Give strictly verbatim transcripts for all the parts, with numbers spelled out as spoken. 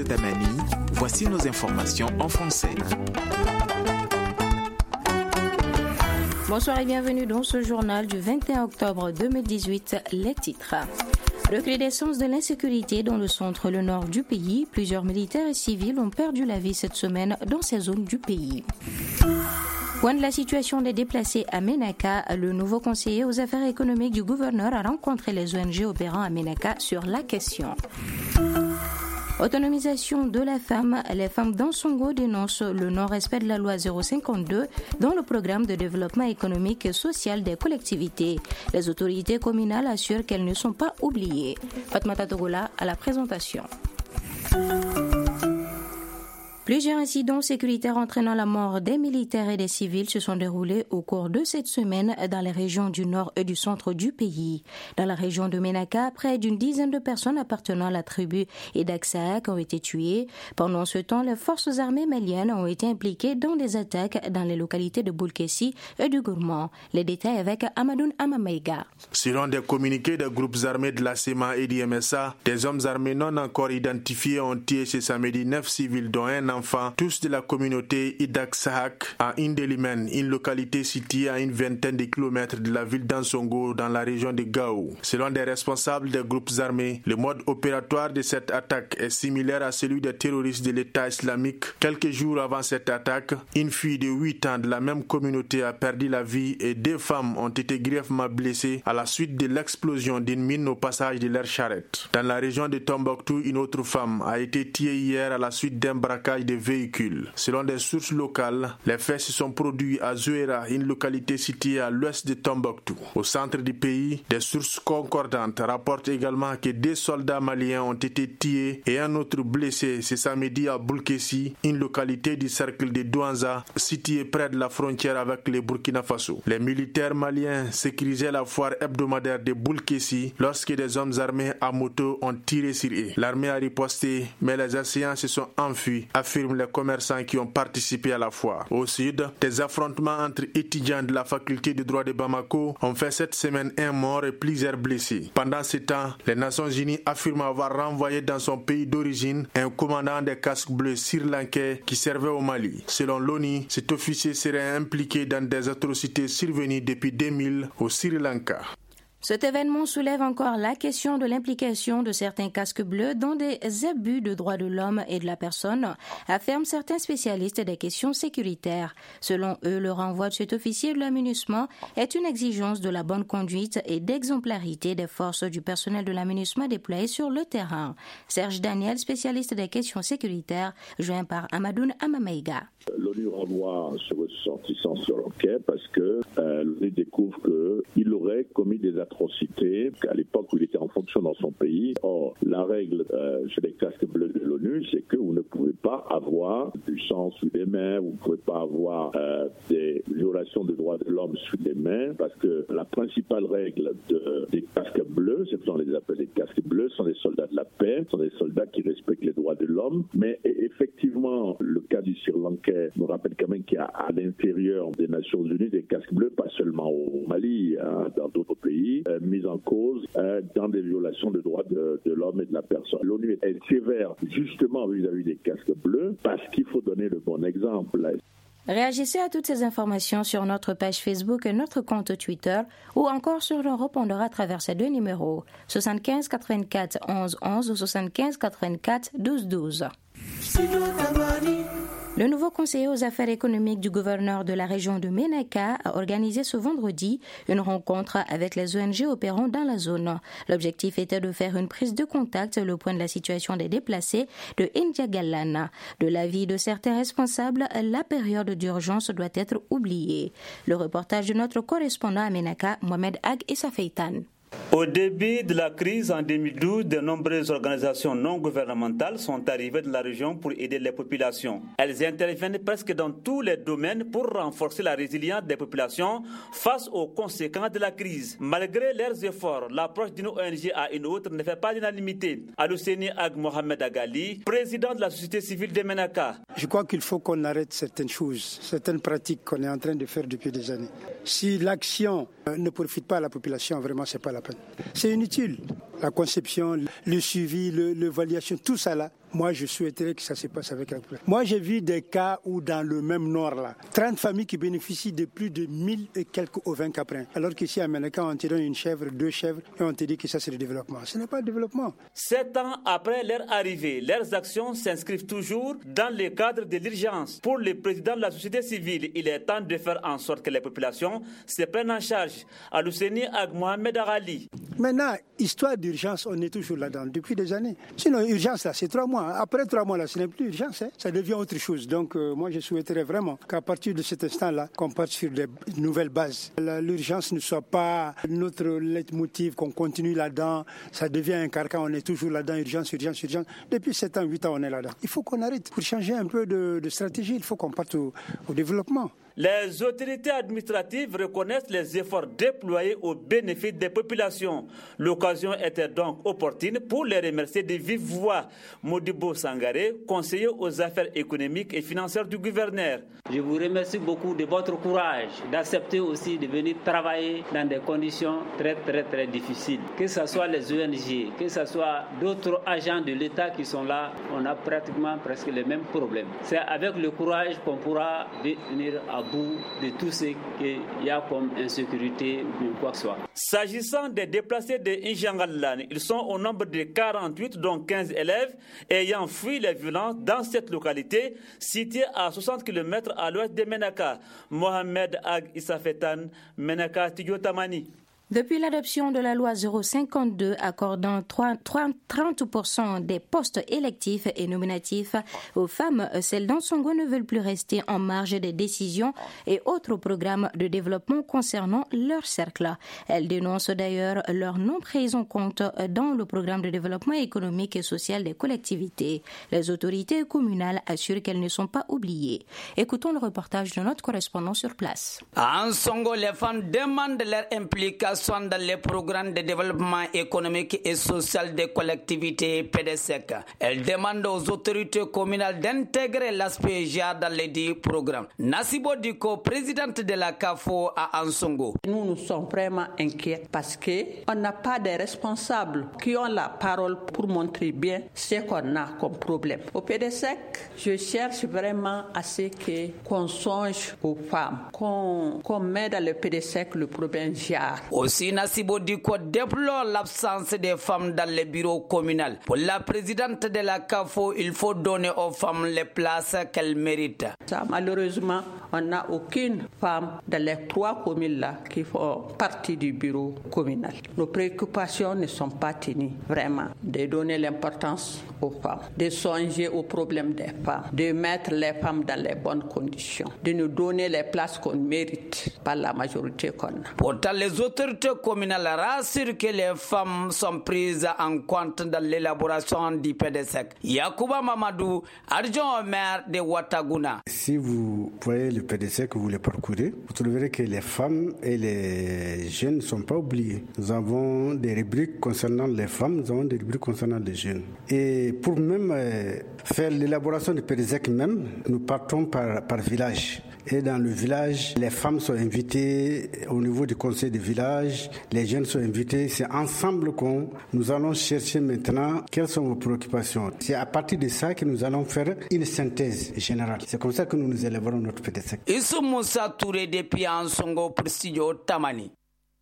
Damani. Voici nos informations en français. Bonsoir et bienvenue dans ce journal du vingt et un octobre deux mille dix-huit. Les titres. Recrudescence de l'insécurité dans le centre et le nord du pays. Plusieurs militaires et civils ont perdu la vie cette semaine dans ces zones du pays. Point de la situation des déplacés à Ménaka, le nouveau conseiller aux affaires économiques du gouverneur a rencontré les O N G opérant à Ménaka sur la question. Autonomisation de la femme. Les femmes d'Ansongo dénoncent le non-respect de la loi zéro cinquante-deux dans le programme de développement économique et social des collectivités. Les autorités communales assurent qu'elles ne sont pas oubliées. Fatmata Togola à la présentation. Plusieurs incidents sécuritaires entraînant la mort des militaires et des civils se sont déroulés au cours de cette semaine dans les régions du nord et du centre du pays. Dans la région de Ménaka, près d'une dizaine de personnes appartenant à la tribu Idaksaak ont été tuées. Pendant ce temps, les forces armées maliennes ont été impliquées dans des attaques dans les localités de Boulkessi et du Gourmand. Les détails avec Amadoun Amameiga. Selon des communiqués des groupes armés de la C E M A et du M S A, des hommes armés non encore identifiés ont tué ce samedi neuf civils dont un enfants, tous de la communauté Idaksaak à Indelimen, une localité située à une vingtaine de kilomètres de la ville d'Ansongo dans la région de Gao. Selon des responsables des groupes armés, le mode opératoire de cette attaque est similaire à celui des terroristes de l'État islamique. Quelques jours avant cette attaque, une fille de huit ans de la même communauté a perdu la vie et deux femmes ont été grièvement blessées à la suite de l'explosion d'une mine au passage de leur charrette. Dans la région de Tombouctou, une autre femme a été tuée hier à la suite d'un braquage de véhicules. Selon des sources locales, les faits se sont produits à Zouera, une localité située à l'ouest de Tombouctou. Au centre du pays, des sources concordantes rapportent également que deux soldats maliens ont été tués et un autre blessé ce samedi à Boulkessi, une localité du cercle de Douanza, située près de la frontière avec le Burkina Faso. Les militaires maliens sécurisaient la foire hebdomadaire de Boulkessi lorsque des hommes armés à moto ont tiré sur eux. L'armée a riposté, mais les assaillants se sont enfuis, affirment les commerçants qui ont participé à la foire. Au sud, des affrontements entre étudiants de la faculté de droit de Bamako ont fait cette semaine un mort et plusieurs blessés. Pendant ce temps, les Nations Unies affirment avoir renvoyé dans son pays d'origine un commandant des casques bleus sri-lankais qui servait au Mali. Selon l'ONU, cet officier serait impliqué dans des atrocités survenues depuis deux mille au Sri Lanka. Cet événement soulève encore la question de l'implication de certains casques bleus dans des abus de droits de l'homme et de la personne, affirment certains spécialistes des questions sécuritaires. Selon eux, le renvoi de cet officier de l'aménagement est une exigence de la bonne conduite et d'exemplarité des forces du personnel de l'aménagement déployé sur le terrain. Serge Daniel, spécialiste des questions sécuritaires, joint par Amadoun Amameiga. L'ONU renvoie ce ressortissant sri-lankais parce que euh, l'ONU découvre qu'il aurait commis des atrocités à l'époque où il était en fonction dans son pays. Or, la règle euh, chez les casques bleus de l'ONU, c'est que vous ne pouvez pas avoir du sang sous les mains, vous ne pouvez pas avoir euh, des violations des droits de l'homme sous les mains, parce que la principale règle de, des casques bleus, c'est qu'on les appelle les casques bleus, sont des soldats de la paix, sont des soldats qui respectent les droits de l'homme. Mais effectivement, le cas du Sri Lanka nous rappelle quand même qu'il y a à l'intérieur des Nations Unies des casques bleus, pas seulement au Mali, hein, dans d'autres pays, euh, mis en cause euh, dans des violations des droits de, de l'homme et de la personne. L'ONU est sévère justement vis-à-vis des casques bleus parce qu'il faut donner le bon exemple. Réagissez à toutes ces informations sur notre page Facebook et notre compte Twitter ou encore sur le répondeur à travers ces deux numéros soixante-quinze quatre-vingt-quatre onze onze ou soixante-quinze quatre-vingt-quatre douze douze. Le nouveau conseiller aux affaires économiques du gouverneur de la région de Ménaka a organisé ce vendredi une rencontre avec les O N G opérant dans la zone. L'objectif était de faire une prise de contact sur le point de la situation des déplacés de Indiagalana. De l'avis de certains responsables, la période d'urgence doit être oubliée. Le reportage de notre correspondant à Ménaka, Mohamed Ag Issa Feitan. Au début de la crise en deux mille douze, de nombreuses organisations non gouvernementales sont arrivées dans la région pour aider les populations. Elles interviennent presque dans tous les domaines pour renforcer la résilience des populations face aux conséquences de la crise. Malgré leurs efforts, l'approche d'une O N G à une autre ne fait pas l'unanimité. Alousseni Ag Mohamed Agali, président de la société civile de Ménaka. Je crois qu'il faut qu'on arrête certaines choses, certaines pratiques qu'on est en train de faire depuis des années. Si l'action ne profite pas à la population, vraiment, c'est pas la peine. C'est inutile. la conception, le suivi, le, l'évaluation, tout ça là. Moi, je souhaiterais que ça se passe avec la population. Moi, j'ai vu des cas où dans le même nord là, trente familles qui bénéficient de plus de mille et quelques ovins caprins. Alors qu'ici à Ménaka, on te donne une chèvre, deux chèvres et on te dit que ça c'est le développement. Ce n'est pas le développement. Sept ans après leur arrivée, leurs actions s'inscrivent toujours dans le cadre de l'urgence. Pour le président de la société civile, il est temps de faire en sorte que les populations se prennent en charge. Alouseni Ag Mohamed Arali. Maintenant, histoire d'urgence, on est toujours là-dedans depuis des années. Sinon, urgence là, c'est trois mois. Après trois mois, là, ce n'est plus urgence, hein. Ça devient autre chose. Donc, euh, moi, je souhaiterais vraiment qu'à partir de cet instant-là, qu'on parte sur des nouvelles bases. La, l'urgence ne soit pas notre leitmotiv, qu'on continue là-dedans. Ça devient un carcan, on est toujours là-dedans, urgence, urgence, urgence. Depuis sept ans, huit ans, on est là-dedans. Il faut qu'on arrête. Pour changer un peu de, de stratégie, il faut qu'on parte au, au développement. Les autorités administratives reconnaissent les efforts déployés au bénéfice des populations. L'occasion était donc opportune pour les remercier de vive voix. Modibo Sangaré, conseiller aux affaires économiques et financières du gouverneur. Je vous remercie beaucoup de votre courage, d'accepter aussi de venir travailler dans des conditions très très très difficiles. Que ce soit les O N G, que ce soit d'autres agents de l'État qui sont là, on a pratiquement presque les mêmes problèmes. C'est avec le courage qu'on pourra venir à bout de tout ce qu'il y a comme insécurité ou quoi que ce soit. S'agissant des déplacés de Injangalan, ils sont au nombre de quarante-huit, dont quinze élèves, ayant fui les violences dans cette localité, située à soixante kilomètres à l'ouest de Ménaka. Mohamed Ag Issafetan, Ménaka Tidiotamani. Depuis l'adoption de la loi zéro cinquante-deux accordant trente pour cent des postes électifs et nominatifs aux femmes, celles d'Ansongo ne veulent plus rester en marge des décisions et autres programmes de développement concernant leur cercle. Elles dénoncent d'ailleurs leur non prise en compte dans le programme de développement économique et social des collectivités. Les autorités communales assurent qu'elles ne sont pas oubliées. Écoutons le reportage de notre correspondant sur place. À Ansongo, les femmes demandent leur implication dans les programmes de développement économique et social des collectivités P D C E C. Elle demande aux autorités communales d'intégrer l'aspect G A dans les dix programmes. Nasibo Diko, présidente de la C A F O à Ansongo. Nous nous sommes vraiment inquiets parce qu'on n'a pas de responsables qui ont la parole pour montrer bien ce qu'on a comme problème. Au P D C E C, je cherche vraiment à ce que, qu'on songe aux femmes, qu'on, qu'on met dans le P D C E C le problème G A R. Aussi, Nasibo Diko déplore l'absence des femmes dans les bureaux communaux. Pour la présidente de la C A F O, il faut donner aux femmes les places qu'elles méritent. Ça, malheureusement, on n'a aucune femme dans les trois communes-là qui font partie du bureau communal. Nos préoccupations ne sont pas tenues, vraiment, de donner l'importance aux femmes, de songer aux problèmes des femmes, de mettre les femmes dans les bonnes conditions, de nous donner les places qu'on mérite par la majorité qu'on a. Pourtant, les autorités communales rassurent que les femmes sont prises en compte dans l'élaboration du P D C E C. Yacouba Mamadou, adjoint au maire de Ouattaguna. Si vous voyez le P D C E C, que vous le parcourez, vous trouverez que les femmes et les jeunes ne sont pas oubliés. Nous avons des rubriques concernant les femmes, nous avons des rubriques concernant les jeunes. Et pour même euh, faire l'élaboration du P D C E C même, nous partons par, par village. Et dans le village, les femmes sont invitées au niveau du conseil de village, les jeunes sont invités. C'est ensemble que nous allons chercher maintenant quelles sont vos préoccupations. C'est à partir de ça que nous allons faire une synthèse générale. C'est comme ça que nous nous élèverons notre P D C E C. Issou Moussa Touré depuis Ansongo pour Studio Tamani.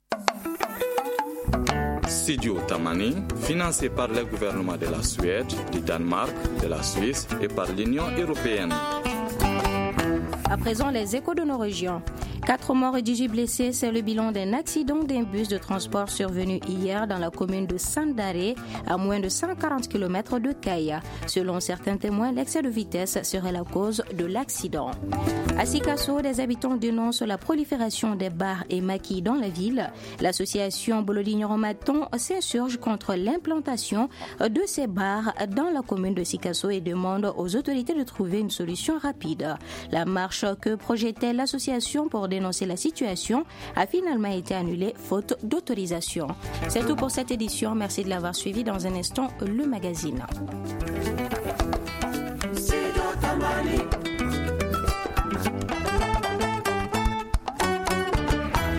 Studio Tamani, financé par le gouvernement de la Suède, du Danemark, de la Suisse et par l'Union européenne. À présent, les échos de nos régions. Quatre morts et dix-huit blessés, c'est le bilan d'un accident d'un bus de transport survenu hier dans la commune de Sandaré, à moins de cent quarante kilomètres de Kaya. Selon certains témoins, l'excès de vitesse serait la cause de l'accident. À Sikasso, des habitants dénoncent la prolifération des bars et maquis dans la ville. L'association Bolodignon-Maton s'insurge contre l'implantation de ces bars dans la commune de Sikasso et demande aux autorités de trouver une solution rapide. La marche que projetait l'association pour dénoncer la situation a finalement été annulée faute d'autorisation. C'est tout pour cette édition. Merci de l'avoir suivi. Dans un instant, le magazine.